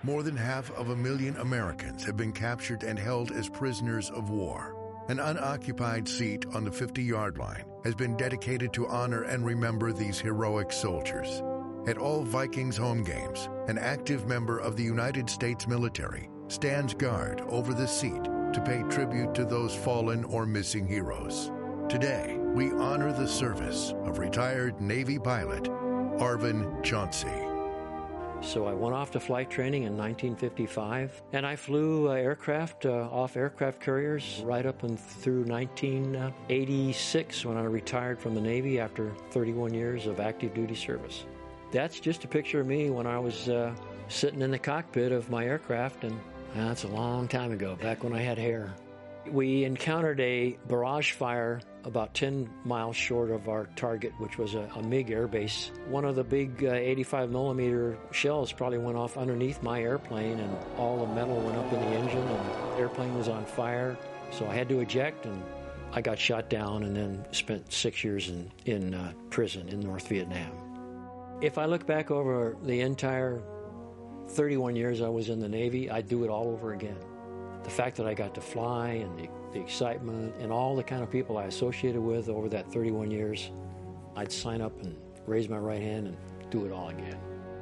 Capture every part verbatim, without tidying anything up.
More than half of a million Americans have been captured and held as prisoners of war. An unoccupied seat on the fifty-yard line has been dedicated to honor and remember these heroic soldiers. At all Vikings home games, an active member of the United States military stands guard over the seat to pay tribute to those fallen or missing heroes. Today, we honor the service of retired Navy pilot Arvin Chauncey. So I went off to flight training in nineteen fifty-five, and I flew uh, aircraft uh, off aircraft carriers right up and through nineteen eighty-six when I retired from the Navy after thirty-one years of active duty service. That's just a picture of me when I was uh, sitting in the cockpit of my aircraft, and uh, that's a long time ago, back when I had hair. We encountered a barrage fire about ten miles short of our target, which was a, a MiG air base. One of the big uh, eighty-five millimeter shells probably went off underneath my airplane, and all the metal went up in the engine, and the airplane was on fire. So I had to eject, and I got shot down and then spent six years in, in uh, prison in North Vietnam. If I look back over the entire thirty-one years I was in the Navy, I'd do it all over again. The fact that I got to fly and the, the excitement and all the kind of people I associated with over that thirty-one years, I'd sign up and raise my right hand and do it all again.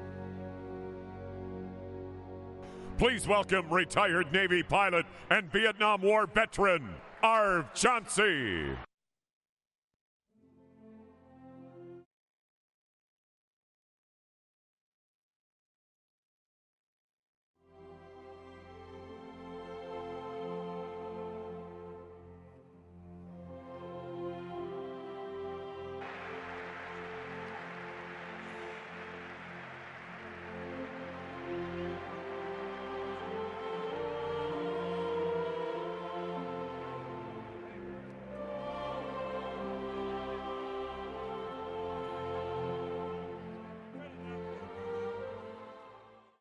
Please welcome retired Navy pilot and Vietnam War veteran, Arv Chauncey.